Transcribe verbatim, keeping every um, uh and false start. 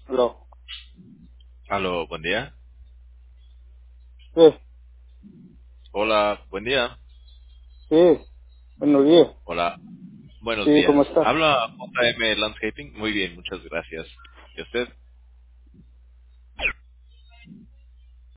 Aló. Aló, buen día. Sí, Hola, buen día. sí, buenos días. Hola, buenos Sí, días. ¿cómo está? Habla J M Landscaping. Muy bien, muchas gracias. ¿Y usted?